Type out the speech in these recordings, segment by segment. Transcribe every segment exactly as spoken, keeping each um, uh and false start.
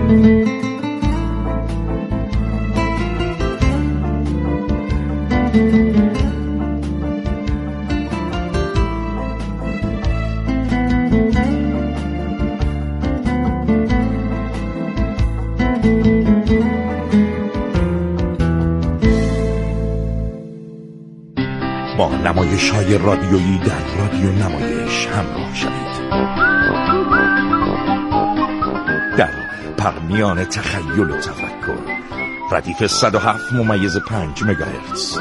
با نمایش‌های رادیویی در رادیو نمایش همراه شوید. در پرمیان تخیل و تفکر، ردیف صد و هفت ممیز پنج مگاهرتز.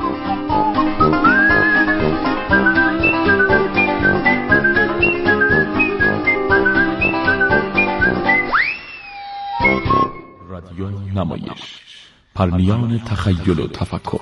رادیو نمایش، پرمیان تخیل و تفکر.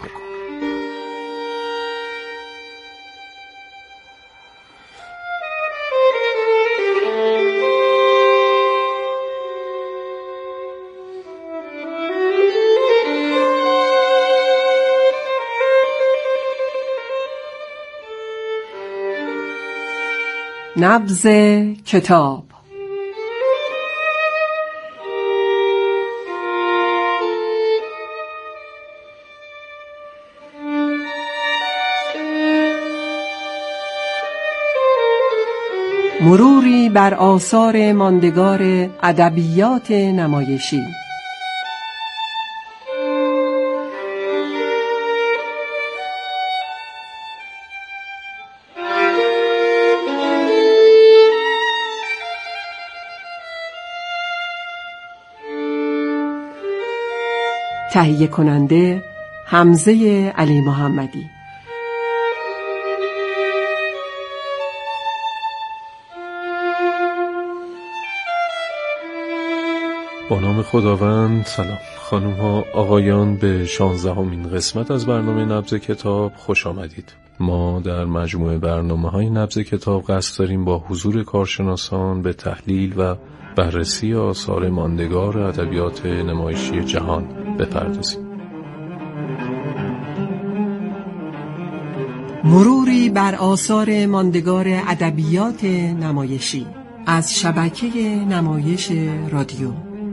نبض کتاب. مروری بر آثار ماندگار ادبیات نمایشی. تهیه کننده حمزه علی محمدی. با نام خداوند. سلام خانم ها آقایان، به شانزدهمین قسمت از برنامه نبض کتاب خوش آمدید. ما در مجموعه برنامه های نبض کتاب قصد داریم با حضور کارشناسان به تحلیل و بررسی آثار ماندگار ادبیات نمایشی جهان بپردازیم. مروری بر آثار ماندگار ادبیات نمایشی از شبکه نمایش رادیو.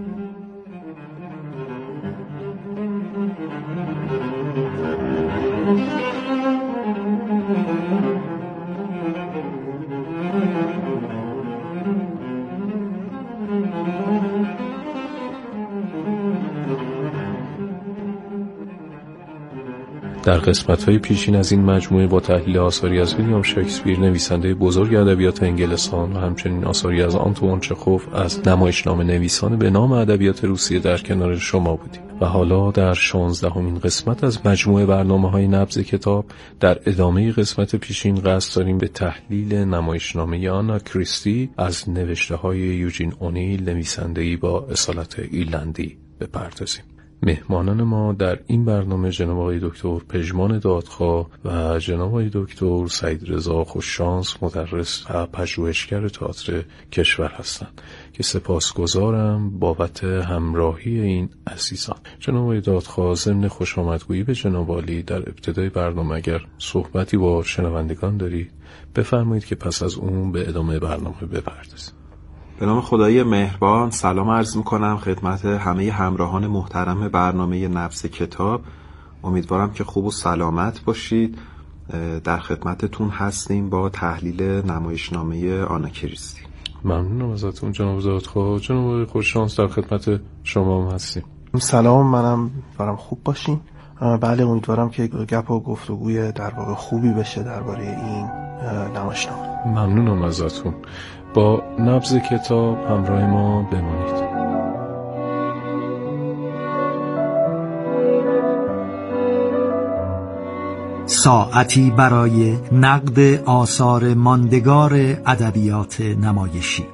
در قسمت‌های پیشین از این مجموعه با تحلیل آثاری از ویلیام شکسپیر، نویسنده بزرگ ادبیات انگلستان، و همچنین آثاری از آنتوان چخوف، از نمایشنامه نویسان به نام ادبیات روسیه در کنار شما بودیم. و حالا در شانزدهمین قسمت از مجموعه برنامه‌های نبض کتاب، در ادامه قسمت پیشین قصد داریم به تحلیل نمایشنامه آنا کریستی از نوشته‌های یوجین اونیل، نویسنده‌ای با اصالت ایرلندی بپردازیم. مهمانان ما در این برنامه جناب آقای دکتر پژمان دادخواه و جناب آقای دکتر سعید رضا خوششانس، مدرس و پژوهشگر تئاتر کشور هستند که سپاسگزارم بابت همراهی این عزیزان. جناب آقای دادخواه، ضمن خوش آمدگویی به جناب عالی، در ابتدای برنامه اگر صحبتی با شنوندگان دارید بفرمایید که پس از اون به ادامه برنامه بپردازیم. به نام خدای مهربان سلام عرض میکنم خدمت همه همراهان محترم برنامه نبض کتاب. امیدوارم که خوب و سلامت باشید. در خدمتتون هستیم با تحلیل نمایشنامه آنا کریستی. ممنونم ازتون جناب دادخواه. جناب خوششانس در خدمت شما هم هستیم. سلام، منم برام خوب باشین. بله، امیدوارم که گپ و گفتگوی در واقع خوبی بشه درباره این نمایشنامه. ممنونم ازتون. با نبض کتاب همراه ما بمانید. ساعتی برای نقد آثار ماندگار ادبیات نمایشی.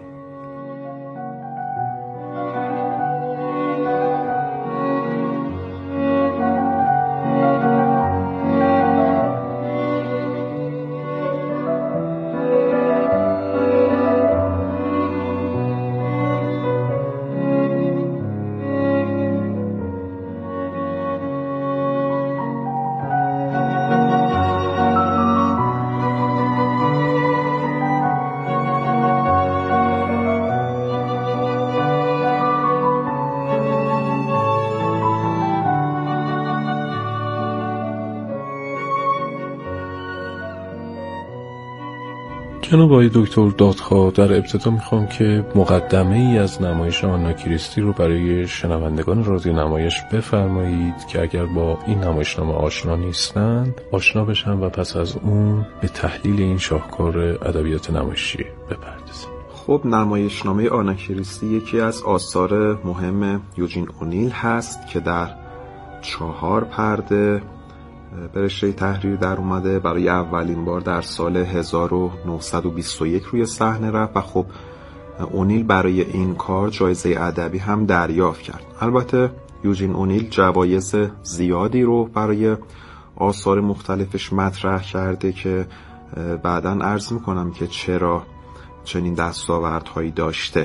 جناب آقای دکتر دادخواه، در ابتدا میخوام که مقدمه ای از نمایش آنا کریستی رو برای شنوندگان رادیو نمایش بفرمایید که اگر با این نمایشنامه آشنا نیستند آشنا بشن و پس از اون به تحلیل این شاهکار ادبیات نمایشی بپردازیم. خب نمایشنامه آنا کریستی یکی از آثار مهم یوجین اونیل هست که در چهار پرده به رشته تحریر در اومده. برای اولین بار در سال هزار و نهصد و بیست و یک روی صحنه رفت و خب اونیل برای این کار جایزه ادبی هم دریافت کرد. البته یوجین اونیل جوایز زیادی رو برای آثار مختلفش مطرح کرده که بعداً عرض میکنم که چرا چنین دستاوردهایی داشته.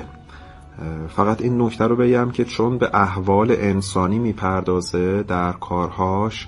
فقط این نکته رو بگم که چون به احوال انسانی میپردازه در کارهاش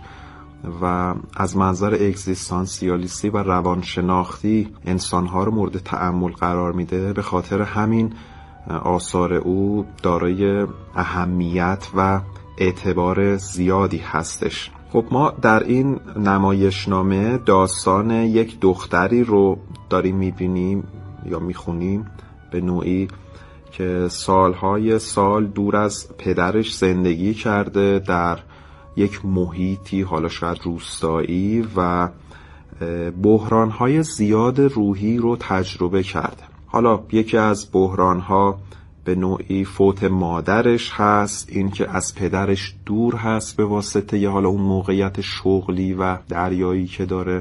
و از منظر اگزیستانسیالیستی و روانشناختی انسانها رو مورد تأمل قرار میده، به خاطر همین آثار او دارای اهمیت و اعتبار زیادی هستش. خب ما در این نمایشنامه داستان یک دختری رو داریم میبینیم یا میخونیم به نوعی که سالهای سال دور از پدرش زندگی کرده در یک محیطی حالا شاید روستایی و بحرانهای زیاد روحی رو تجربه کرده. حالا یکی از بحرانها به نوعی فوت مادرش هست، این که از پدرش دور هست به واسطه یه حالا اون موقعیت شغلی و دریایی که داره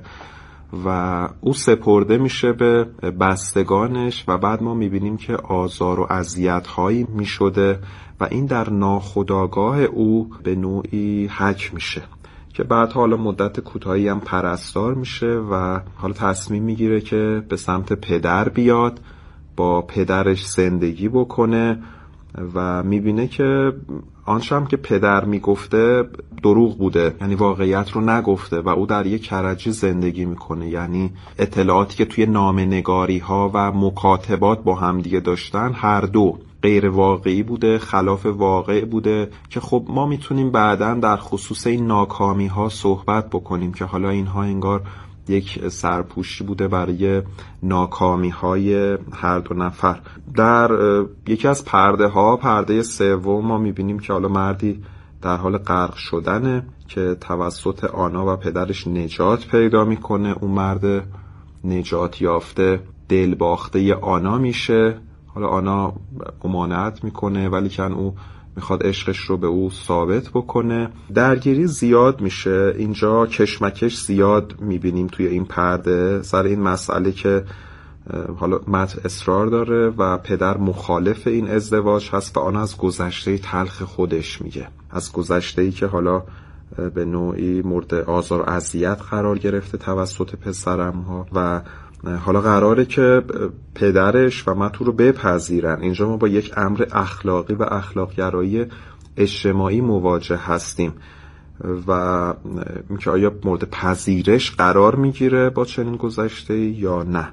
و او سپرده میشه به بستگانش و بعد ما میبینیم که آزار و اذیت‌هایی میشده و این در ناخودآگاه او به نوعی حک میشه که بعد حالا مدت کوتاهی هم پرستار میشه و حالا تصمیم میگیره که به سمت پدر بیاد، با پدرش زندگی بکنه و میبینه که آنچه هم که پدر میگفته دروغ بوده، یعنی واقعیت رو نگفته و او در یک کرجی زندگی میکنه. یعنی اطلاعاتی که توی نامه‌نگاری ها و مکاتبات با هم دیگه داشتن هر دو غیر واقعی بوده، خلاف واقع بوده که خب ما میتونیم بعداً در خصوص این ناکامی ها صحبت بکنیم که حالا اینها انگار یک سرپوشی بوده برای ناکامی های هر دو نفر. در یکی از پرده ها، پرده سوم، ما میبینیم که حالا مردی در حال غرق شدنه که توسط آنا و پدرش نجات پیدا میکنه. اون مرد نجات یافته دل باخته آنا میشه. حالا آنا امانت میکنه ولی کن او میخواد عشقش رو به او ثابت بکنه. درگیری زیاد میشه اینجا، کشمکش زیاد میبینیم توی این پرده سر این مسئله که حالا متن اصرار داره و پدر مخالف این ازدواج هست و آن از گذشته تلخ خودش میگه، از گذشته‌ای که حالا به نوعی مورد آزار و اذیت قرار گرفته توسط پسرم‌ها و حالا قراره که پدرش و متو رو بپذیرن. اینجا ما با یک امر اخلاقی و اخلاق‌گرایی اجتماعی مواجه هستیم و اینکه آیا مورد پذیرش قرار میگیره با چنین گذشته یا نه،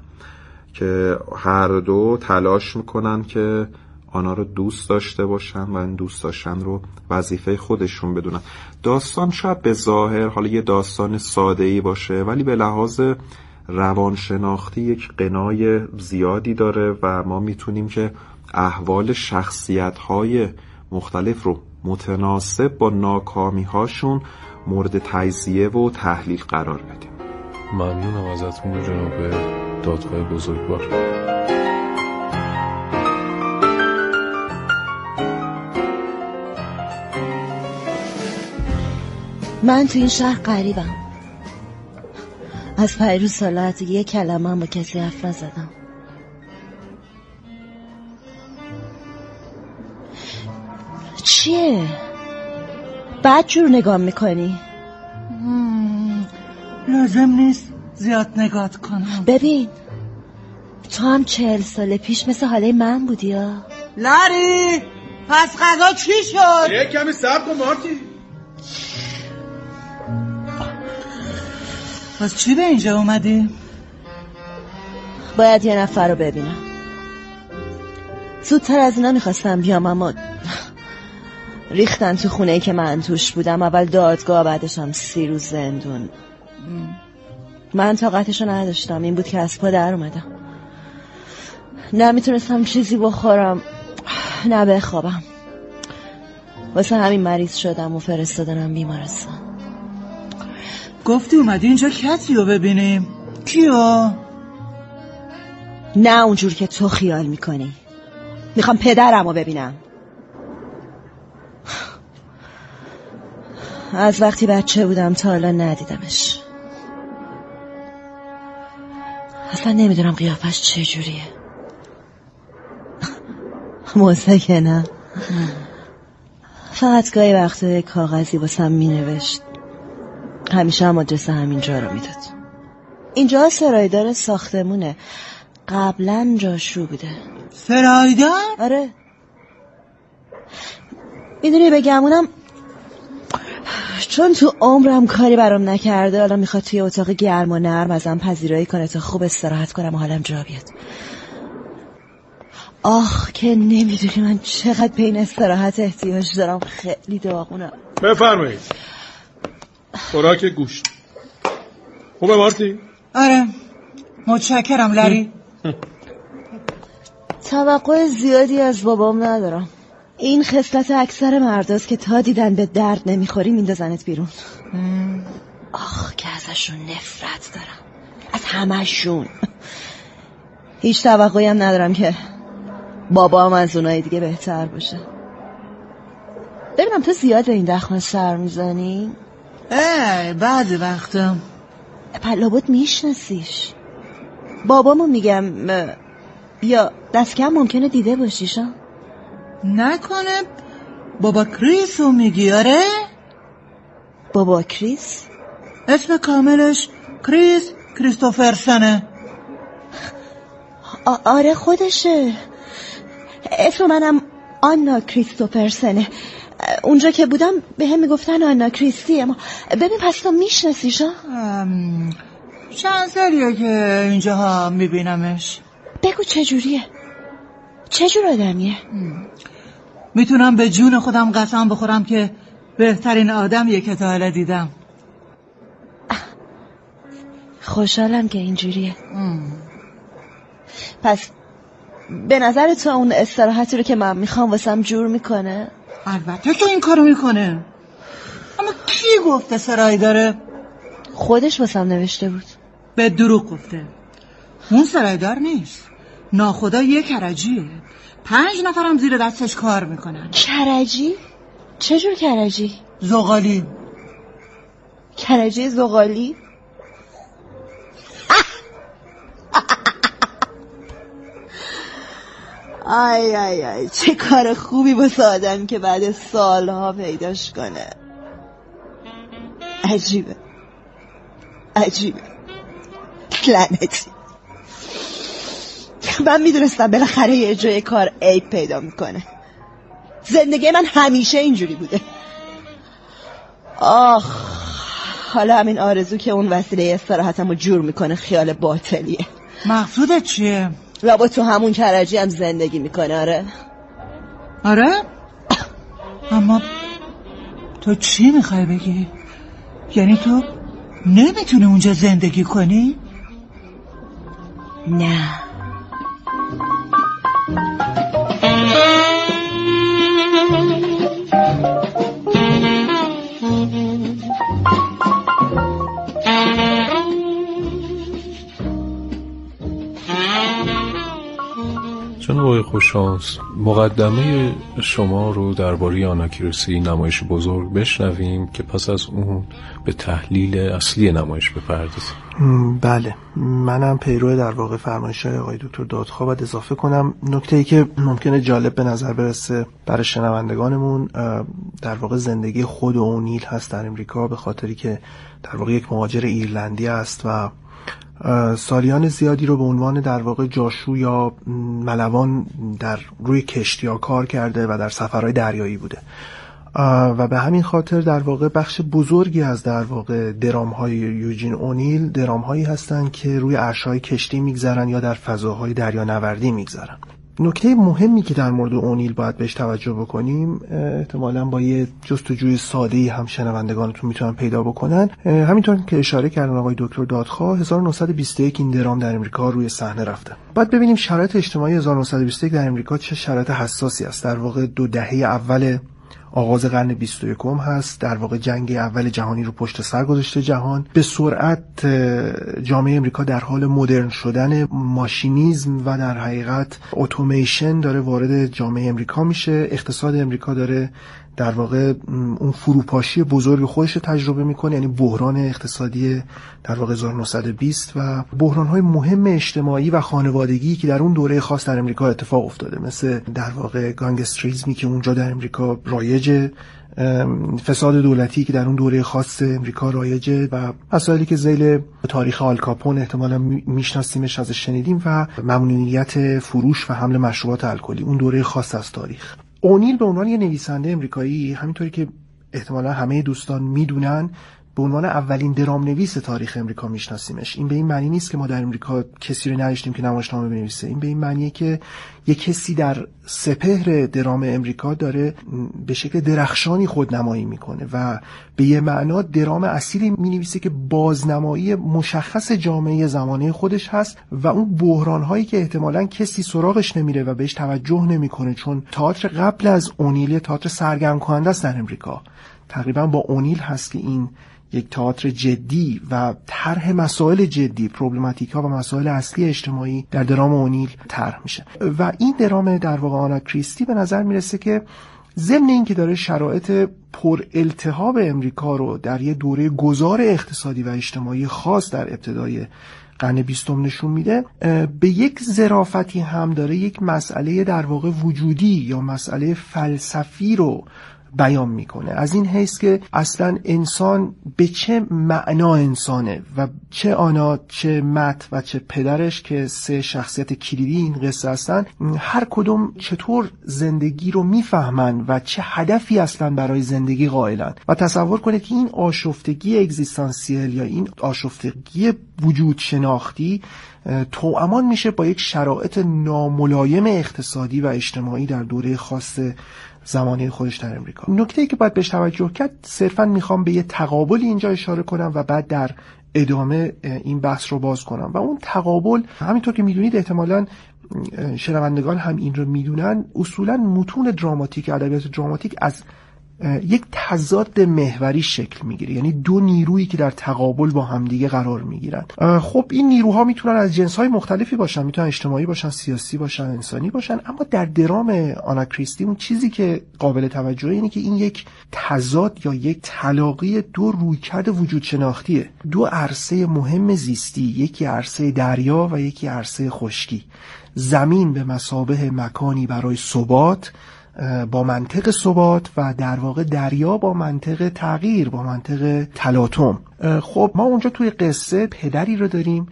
که هر دو تلاش میکنن که آنها رو دوست داشته باشن و این دوست داشتن رو وظیفه خودشون بدونن. داستان شاید به ظاهر حالا یه داستان ساده‌ای باشه ولی به لحاظ روانشناختی یک غنای زیادی داره و ما میتونیم که احوال شخصیت‌های مختلف رو متناسب با ناکامی‌هاشون مورد تجزیه و تحلیل قرار بدیم. ممنونم ازتون جناب دادخواه بزرگوار. من تو این شهر غریبم. از پیروز سالت یک کلمه هم با کسی حرف نزدم. چیه؟ بد جور نگاه میکنی؟ لازم نیست زیاد نگاه کنم. ببین تو هم چهل سال پیش مثل حاله من بودی یا؟ لاری پس غذا چی شد؟ یک کمی صبر کن مارتی. پس چی به اینجا اومدی؟ باید یه نفر رو ببینم. زودتر از اینا میخواستم بیام اما ریختن تو خونه‌ای که من توش بودم. اول دادگاه بعدش هم سی روز زندون. من طاقتشو نداشتم، این بود که از پا در اومدم. نمیتونستم چیزی بخورم نه بخوابم. واسه همین مریض شدم و فرستادنم بیمارستان. گفتی اومدی اینجا کسی رو ببینیم؟ کیو؟ نه اونجور که تو خیال میکنی. میخوام پدرم رو ببینم. از وقتی بچه بودم تا حالا ندیدمش. اصلا نمیدونم قیافش چجوریه. موزه نه. فقط گاهی وقتا کاغذی واسم مینوشت. همیشه هم آدرس همینجا رو میداد. اینجا سرایدار ساختمونه. قبلا جاشو بوده. سرایدار؟ آره. میدونی بگمونم چون تو عمرم کاری برام نکرده، حالا میخواد توی اتاق گرم و نرم ازم پذیرایی کنه تا خوب استراحت کنم و حالم جا بیاد. آخ که نمیدونی من چقدر به این استراحت احتیاج دارم. خیلی داغونم. بفرمایید. خوراک گوشت خوبه مارتی؟ آره متشکرم لری. توقع زیادی از بابام ندارم. این خصلت اکثر مرداست که تا دیدن به درد نمیخوری میندازنت بیرون. آخ که ازشون نفرت دارم، از همشون. هیچ توقعی هم ندارم که بابام از اونای دیگه بهتر باشه. ببینم تو زیاد به این دخمه سر میزنی؟ اه بعضی وقتا. پلابود میشناسیش. بابامو میگم یا دست کم ممکنه دیده باشیشا. نکنه بابا کریس رو میگی؟ آره بابا کریس؟ اسم کاملش کریس کریستوفرسنه. آره خودشه. اسم منم آنا کریستوفرسنه. اونجا که بودم به هم میگفتن آنا کریستی. اما ببین پس تو میشناسیش؟ چند سالیه که اینجاها میبینمش. بگو چجوریه؟ چجور آدمیه؟ میتونم به جون خودم قسم بخورم که بهترین آدمیه که تا حالا دیدم. خوشحالم که اینجوریه. پس به نظر تو اون استراحتی رو که من میخوام واسم جور میکنه؟ البته که این کارو میکنه. اما کی گفته سرای داره؟ خودش واسم نوشته بود. به دروغ گفته. اون سرایدار نیست، ناخدا یه کرجیه. پنج نفرم زیر دستش کار میکنن. کرجی؟ چجور کرجی؟ زغالی. کرجی زغالی؟ آی آی آی چه کار خوبی واسه آدم که بعد سالها پیداش کنه. عجیبه عجیبه لعنتی. من میدونستم بالاخره یه جای کار عیب پیدا میکنه. زندگی من همیشه اینجوری بوده. آخ حالا همین آرزو که اون وسیله استراحتمو جور میکنه خیال باطلیه. مقصودت چیه؟ لابا تو همون کرجی هم زندگی میکنه. آره آره؟ اما تو چی میخوای بگی؟ یعنی تو نمیتونی اونجا زندگی کنی؟ نه جناب آقای خوششانس، مقدمه شما رو درباره آنا کریسی نمایش بزرگ بشنویم که پس از اون به تحلیل اصلی نمایش بپردازیم. بله، منم پیرو در واقع فرمایش‌های آقای دکتر دادخواه باید اضافه کنم. نکته‌ای که ممکنه جالب به نظر برسه برای شنوندگانمون در واقع زندگی خود اونیل هست در امریکا، به خاطری که در واقع یک مهاجر ایرلندی است و سالیان زیادی رو به عنوان در واقع جاشو یا ملوان در روی کشتی‌ها کار کرده و در سفرهای دریایی بوده و به همین خاطر در واقع بخش بزرگی از در واقع درام‌های یوجین اونیل درام‌هایی هستند که روی عرش‌های کشتی می‌گذرن یا در فضاهای دریانوردی می‌گذرن. نکته مهمی که در مورد اونیل باید بهش توجه بکنیم، احتمالاً با یه جستجوی ساده‌ای هم شنوندگانتون میتونن پیدا بکنن، همینطور که اشاره کردن آقای دکتر دادخواه، هزار و نهصد و بیست و یک این درام در امریکا روی صحنه رفته. بعد ببینیم شرایط اجتماعی هزار و نهصد و بیست و یک در امریکا چه شرایط حساسی است. در واقع دو دهه اول آغاز قرن بیست و یکم هست. در واقع جنگ اول جهانی رو پشت سر گذاشته جهان. به سرعت جامعه امریکا در حال مدرن شدن، ماشینیزم و در حقیقت اتوماسیون داره وارد جامعه امریکا میشه. اقتصاد امریکا داره در واقع اون فروپاشی بزرگ خودش رو تجربه میکنه، یعنی بحران اقتصادی در واقع هزار و نهصد و بیست و بحران‌های مهم اجتماعی و خانوادگی که در اون دوره خاص در امریکا اتفاق افتاده، مثل در واقع گانگستریزمی که اونجا در امریکا رایجه، فساد دولتی که در اون دوره خاص امریکا رایجه و مسائلی که ذیل تاریخ آل کاپون احتمالاً میشناسیمش، ازش شنیدیم، و ممنوعیت فروش و حمل مشروبات الکلی، اون دوره خاص از تاریخ. اونیل به عنوان یه نویسنده امریکایی، همینطوری که احتمالا همه دوستان میدونن، به عنوان اولین درام نویس تاریخ امریکا میشناسیمش. این به این معنی نیست که ما در امریکا کسی رو نداشتیم که نمایشنامه بنویسه. این به این معنیه که یک کسی در سپهر درام امریکا داره به شکل درخشانی خودنمایی میکنه و به یه معنا درام اصیلی مینویسه که بازنمایی مشخص جامعه زمانه خودش هست و اون بحران‌هایی که احتمالاً کسی سراغش نمیره و بهش توجه نمیکنه، چون تئاتر قبل از اونیل تئاتر سرگرم کننده است در امریکا. تقریبا با اونیل هست که این یک تئاتر جدی و طرح مسائل جدی، پروبلماتیک ها و مسائل اصلی اجتماعی در درام اونیل طرح میشه. و این درام در واقع آنا کریستی به نظر میرسه که ضمن این که داره شرایط پر التهاب امریکا رو در یه دوره گذار اقتصادی و اجتماعی خاص در ابتدای قرن بیستم نشون میده، به یک ظرافتی هم داره یک مسئله در واقع وجودی یا مسئله فلسفی رو بیان میکنه، از این حیث که اصلا انسان به چه معنا انسانه و چه آنا، چه مت و چه پدرش که سه شخصیت کلیدی این قصه هستن، هر کدوم چطور زندگی رو میفهمن و چه هدفی اصلا برای زندگی قائلن. و تصور کنید که این آشفتگی اگزیستانسیل یا این آشفتگی وجود شناختی توامان میشه با یک شرایط ناملایم اقتصادی و اجتماعی در دوره خاص زمانه خودش در امریکا. نکته‌ای که باید بهش توجه کرد، صرفاً میخوام به یه تقابلی اینجا اشاره کنم و بعد در ادامه این بحث رو باز کنم. و اون تقابل، همینطور که میدونید احتمالاً شنوندگان هم این رو میدونن، اصولاً متون دراماتیک، ادبیات دراماتیک از یک تضاد محوری شکل میگیره، یعنی دو نیرویی که در تقابل با همدیگه قرار میگیرن. خب این نیروها میتونن از جنس‌های مختلفی باشن، میتونن اجتماعی باشن، سیاسی باشن، انسانی باشن، اما در درام آنا کریستی اون چیزی که قابل توجهه اینه که این یک تضاد یا یک تلاقی دو رویکرد وجود شناختیه، دو عرصه مهم زیستی، یکی عرصه دریا و یکی عرصه خشکی. زمین به مثابه مکانی برای ثبات با منطق ثبات و در واقع دریا با منطق تغییر، با منطق تلاطم. خب ما اونجا توی قصه پدری رو داریم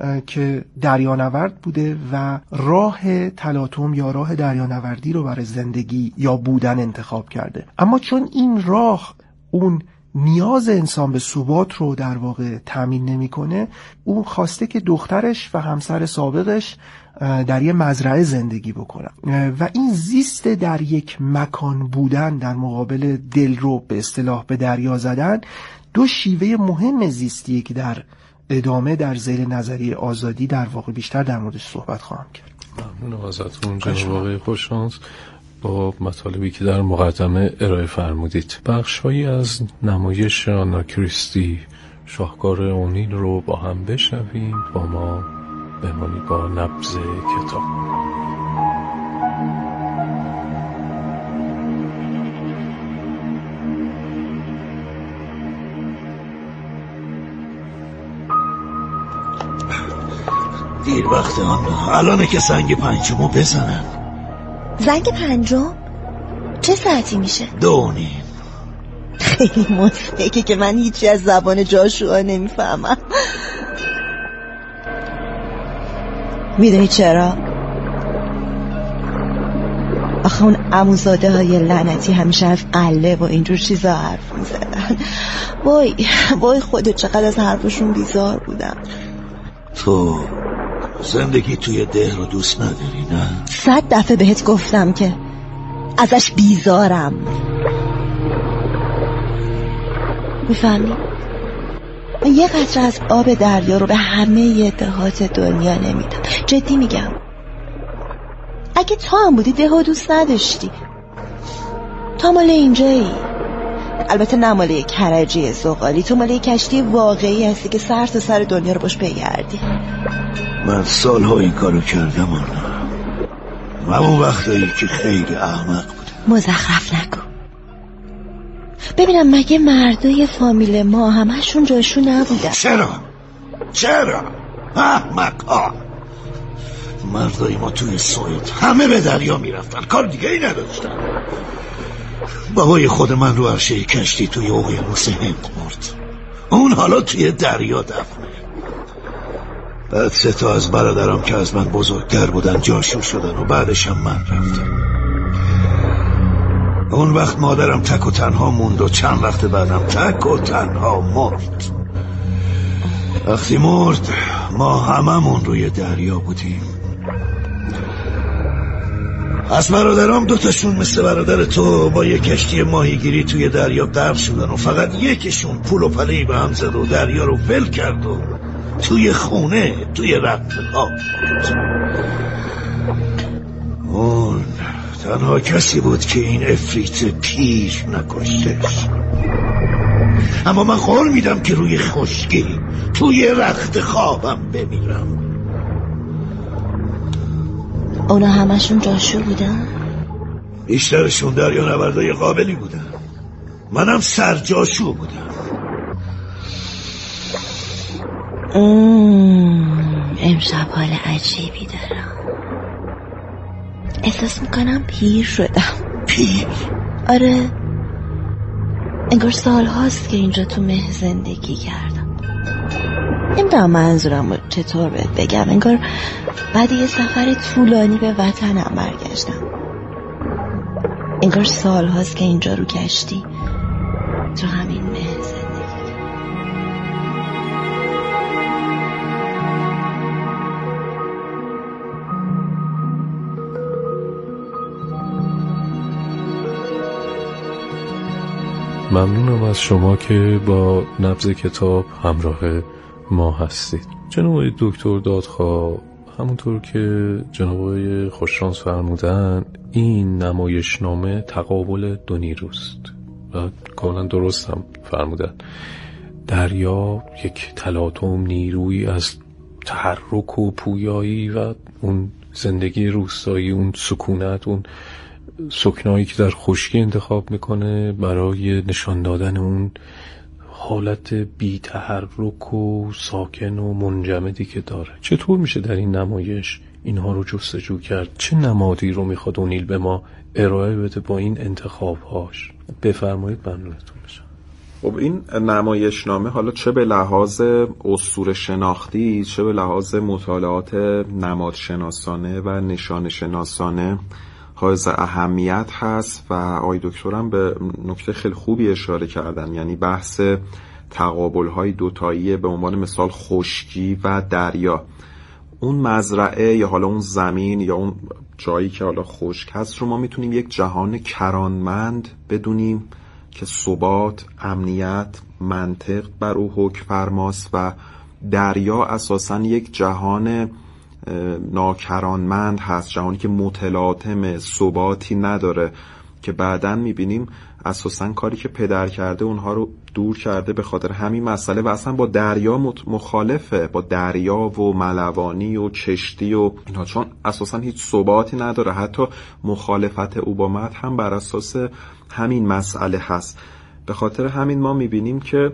که دریانورد بوده و راه تلاطم یا راه دریانوردی رو برای زندگی یا بودن انتخاب کرده، اما چون این راه اون نیاز انسان به ثبات رو در واقع تامین نمیکنه، اون خواسته که دخترش و همسر سابقش در یه مزرعه زندگی بکنن و این زیست در یک مکان بودن در مقابل دل رو به اصطلاح به دریا زدن، دو شیوه مهم زیستیه که در ادامه در ذیل نظریه آزادی در واقع بیشتر در موردش صحبت خواهم کرد. ممنونم ازتون جناب آقای خوششانس با مطالبی که در مقدمه ارائه فرمودید. بخش‌هایی از نمایش آنا کریستی شاهکار اونیل رو با هم بشنویم. با ما بمانید با نبض کتاب. دیر وقت آن الانه که زنگ پنجمو بزنن. زنگ پنجم؟ چه ساعتی میشه؟ دو نیم. خیلی مضحکه که من هیچی از زبان جاشوا نمیفهمم. میدونی چرا؟ آخه اون عموزاده های لعنتی همیشه از قله و اینجور چیزا حرف میزدن. وای وای خودت چقدر از حرفشون بیزار بودم. تو زندگی توی ده رو دوست نداری نه؟ صد دفعه بهت گفتم که ازش بیزارم. میفهمی؟ من یه قطره از آب دریا رو به همه دهات دنیا نمیدم. جدی میگم. اگه تو هم بودی ده ها دوست نداشتی. تو مال اینجایی. البته نه مال کرجی زغالی، تو مال کشتی واقعی هستی که سر تا سر دنیا رو باش بگردی. من سالها این کارو کردم آنها. همون وقتایی که خیلی احمق بودم. مزخرف نگو. ببینم مگه مردای فامیل ما همشون جاشون نبودن؟ چرا؟ چرا؟ احمق ها. مردای ما توی سوئد همه به دریا میرفتن، کار دیگه ای نداشتن. بابای خود من رو عرشه کشتی توی اقیانوس هند مرد. اون حالا توی دریا دفنه. بعد سه تا از برادرام که از من بزرگتر بودن جاشو شدن و بعدش هم من رفتم. اون وقت مادرم تک و تنها موند و چند وقت بعدم تک و تنها مرد. وقتی مرد ما هممون روی دریا بودیم. از برادرام دوتاشون مثل برادر تو با یک کشتی ماهیگیری توی دریا غرق شدن و فقط یکیشون پول و پله‌ای به هم زد و دریا رو ول کرد و توی خونه توی رقت آب بود. اون تنها کسی بود که این افریت پیر نکشتش. اما من قول میدم که روی خشکی توی رخت خوابم بمیرم. اونا همشون جاشو بودن؟ بیشترشون دریا نوردای قابلی بودن. منم سرجاشو بودم. ام، امشب حال عجیبی دارم. احساس میکنم پیر شدم. پیر؟ آره، انگار سال هاست که اینجا تو مه زندگی کردم. نمیدونم منظورم رو چطور بهت بگم. انگار بعد یه سفر طولانی به وطنم برگشتم. انگار سال هاست که اینجا رو کشتی تو همین مه زندگی کردم. ممنونم از شما که با نبض کتاب همراه ما هستید. جناب آقای دکتر دادخواه، همونطور که جناب آقای خوششانس فرمودن، این نمایشنامه تقابل دو نیروست و کاملا درست هم فرمودن. دریا یک تلاطم نیرویی از تحرک و پویایی و اون زندگی روستایی، اون سکونت، اون سکنایی که در خشکی انتخاب میکنه برای نشان دادن اون حالت بی تحرک و ساکن و منجمدی که داره. چطور میشه در این نمایش اینها رو جستجو کرد؟ چه نمادی رو میخواد اونیل به ما ارائه بده با این انتخابهاش؟ بفرمایید، ممنونتون میشم. خب این نمایشنامه حالا چه به لحاظ اسطوره شناختی، چه به لحاظ مطالعات نمادشناسانه و نشان شناسانه حائز اهمیت هست و آقای دکترم به نکته خیلی خوبی اشاره کردن، یعنی بحث تقابل‌های دوتایی به عنوان مثال خشکی و دریا. اون مزرعه یا حالا اون زمین یا اون جایی که حالا خشک هست رو ما میتونیم یک جهان کرانمند بدونیم که ثبات، امنیت، منطق بر او حکم فرماست و دریا اساساً یک جهان ناکرانمند هست، جهانی که متلاطم، ثباتی نداره که بعداً میبینیم اساساً کاری که پدر کرده اونها رو دور کرده به خاطر همین مسئله و اصلا با دریا مخالفه، با دریا و ملوانی و کشتی و اینها، چون اساساً هیچ ثباتی نداره. حتی مخالفت او با متن هم بر اساس همین مسئله هست. به خاطر همین ما میبینیم که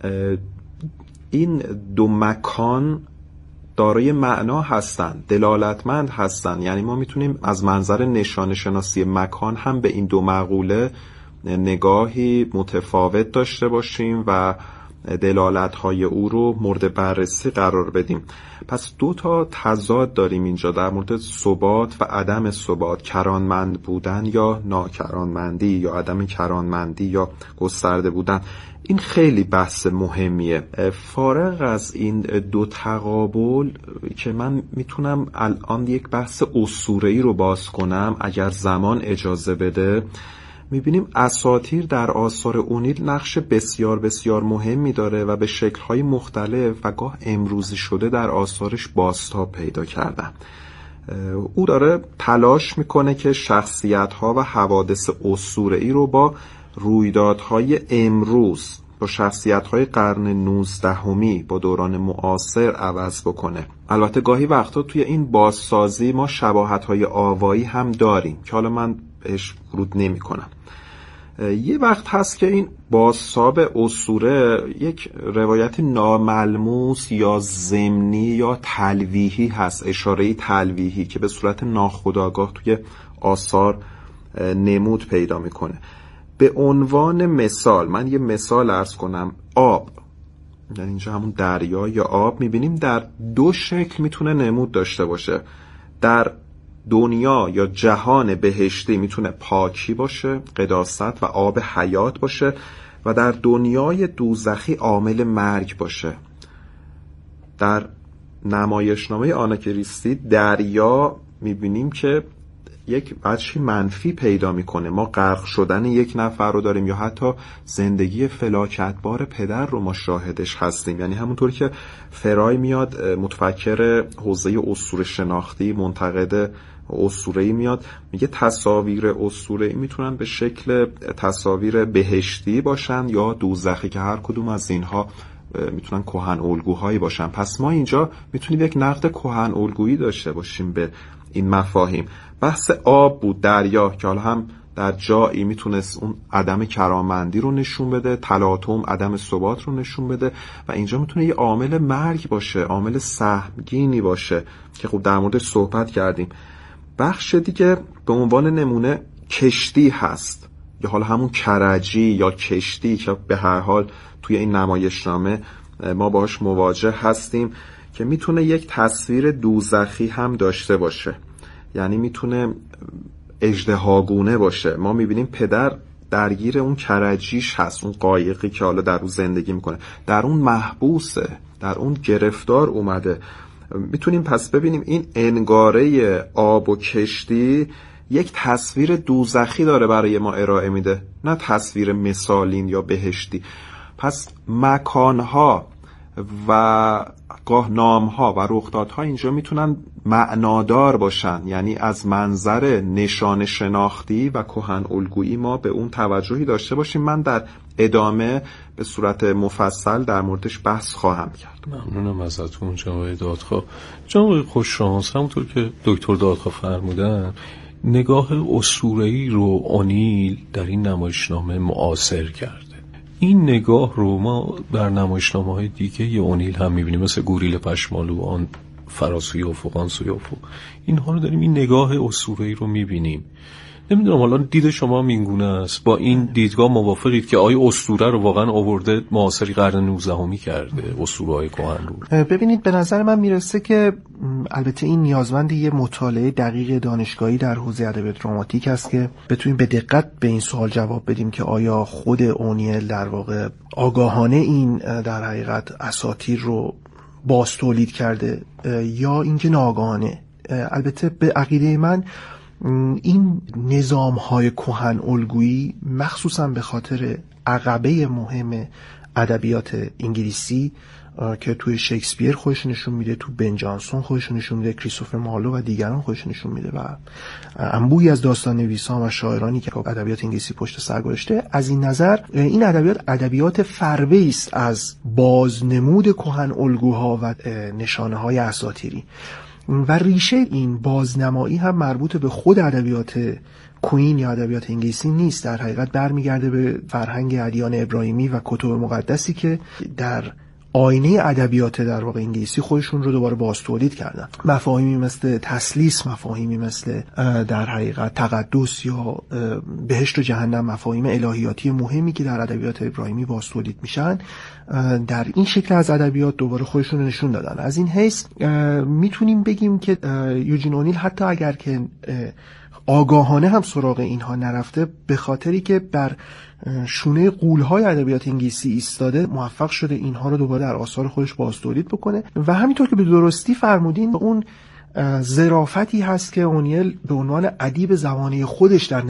این دو مکان دارای معنا هستند، دلالتمند هستند. یعنی ما میتونیم از منظر نشان شناسی مکان هم به این دو مقوله نگاهی متفاوت داشته باشیم و دلالت‌های او رو مورد بررسی قرار بدیم. پس دو تا تضاد داریم اینجا در مورد ثبات و عدم ثبات، کرانمند بودن یا ناکرانمندی، یا عدم کرانمندی یا گسترده بودن. این خیلی بحث مهمیه. فارغ از این دو تقابل که من میتونم الان یک بحث اسطوره‌ای رو باز کنم اگر زمان اجازه بده، میبینیم اساطیر در آثار اونیل نقش بسیار بسیار مهمی داره و به شکل‌های مختلف و گاه امروزی شده در آثارش بازتاب پیدا کردن. او داره تلاش میکنه که شخصیت‌ها و حوادث اسطوره‌ای رو با رویدادهای امروز، با شخصیت‌های قرن نوزدهمی، با دوران معاصر عوض بکنه. البته گاهی وقتا توی این بازسازی ما شباهت‌های آوایی هم داریم که حالا من بهش ورود نمی‌کنم. یه وقت هست که این بازتاب اسطوره یک روایت ناملموس یا ضمنی یا تلویحی هست، اشاره‌ای تلویحی که به صورت ناخودآگاه توی آثار نمود پیدا میکنه. به عنوان مثال من یه مثال عرض کنم. آب، یعنی اینجا همون دریا یا آب، میبینیم در دو شکل میتونه نمود داشته باشه. در دنیا یا جهان بهشتی میتونه پاکی باشه، قداست و آب حیات باشه، و در دنیای دوزخی عامل مرگ باشه. در نمایشنامه آناکریستی دریا میبینیم که یک بچی منفی پیدا میکنه. ما غرق شدن یک نفر رو داریم، یا حتی زندگی فلاکتبار پدر رو ما شاهدش هستیم. یعنی همونطور که فرای میاد متفکر حوزه اسطوره شناختی، منتقد اسطوره‌ای میاد میگه تصاویر اسطوره‌ای میتونن به شکل تصاویر بهشتی باشن یا دوزخی که هر کدوم از اینها میتونن کهن الگوهایی باشن. پس ما اینجا میتونیم یک نقد کهن الگویی داشته باشیم به این مفاهیم. بحث آب بود، دریا، که حالا هم در جایی میتونست اون عدم کرامندی رو نشون بده، تلاطم، عدم ثبات رو نشون بده، و اینجا میتونه یه عامل مرگ باشه، عامل سهمگینی باشه که خب در مورد صحبت کردیم. بخش دیگه به عنوان نمونه کشتی هست، یا حالا همون کرجی یا کشتی که به هر حال توی این نمایشنامه ما باهاش مواجه هستیم، که میتونه یک تصویر دوزخی هم داشته باشه. یعنی میتونه اژدهاگونه باشه. ما میبینیم پدر درگیر اون کرجیش هست، اون قایقی که حالا در اون زندگی میکنه، در اون محبوسه، در اون گرفتار اومده. میتونیم پس ببینیم این انگاره آب و کشتی یک تصویر دوزخی داره برای ما ارائه میده، نه تصویر مثالین یا بهشتی. پس مکانها و گاه نامها و رخدادها اینجا میتونن معنادار باشن. یعنی از منظر نشان شناختی و کهن الگویی ما به اون توجهی داشته باشیم. من در ادامه به صورت مفصل در موردش بحث خواهم کرد. ممنونم ازتون جناب دادخواه. جناب خوششانس، همونطور که دکتر دادخواه فرمودن، نگاه اسطوره‌ای رو اونیل در این نمایشنامه معاصر کرده. این نگاه رو ما در نمایشنامه‌های دیگه ی اونیل هم می‌بینیم، مثل گوریل پشمالو، آن فراسوی افق، آن سوی افق. اینها رو داریم، این نگاه اسطوره‌ای رو می‌بینیم. نمیدونم حالا دید شما اینگونه است، با این دیدگاه موافقید که آیا اسطوره رو واقعا آورده معاصری قرن نوزدهمی کرده، اسطوره‌های کهن رو؟ ببینید، به نظر من میرسه که البته این نیازمند یه مطالعه دقیق دانشگاهی در حوزه ادبیات دراماتیک است که بتونیم به دقت به این سوال جواب بدیم که آیا خود اونیل در واقع آگاهانه این در حقیقت اساطیر رو باز تولید کرده یا اینکه ناآگاهانه. البته به عقیده من این نظام‌های کهن الگویی مخصوصا به خاطر عقبه مهم ادبیات انگلیسی که توی شکسپیر خودش نشون میده، تو بن جانسون خودش نشون میده، کریستوفر مارلو و دیگران خودش نشون میده، و انبوهی از داستان نویسان و شاعرانی که ادبیات انگلیسی پشت سر گذاشته. از این نظر این ادبیات ادبیات فربه‌ای است از بازنمود کهن الگوها و نشانه‌های اساطیری، و ریشه این بازنمایی هم مربوط به خود ادبیات کوین یا ادبیات انگلیسی نیست. در حقیقت برمیگرده به فرهنگ ادیان ابراهیمی و کتب مقدسی که در آینه ادبیات در واقع انگلیسی خودشون رو دوباره باز تولید کردن. مفاهیمی مثل تسلیس، مفاهیمی مثل در حقیقت تقدس یا بهشت و جهنم، مفاهیم الهیاتی مهمی که در ادبیات ابراهیمی باز تولید میشن، در این شکل از ادبیات دوباره خودشون رو نشون دادن. از این حیث میتونیم بگیم که یوجین اونیل حتی اگر که آگاهانه هم سراغ اینها نرفته، به خاطری که بر شونه غول‌های ادبیات انگلیسی ایستاده، موفق شده اینها رو دوباره در آثار خودش باز تولید بکنه. و همینطور که به درستی فرمودین، اون ظرافتی هست که اونیل به عنوان ادیب زمانه خودش در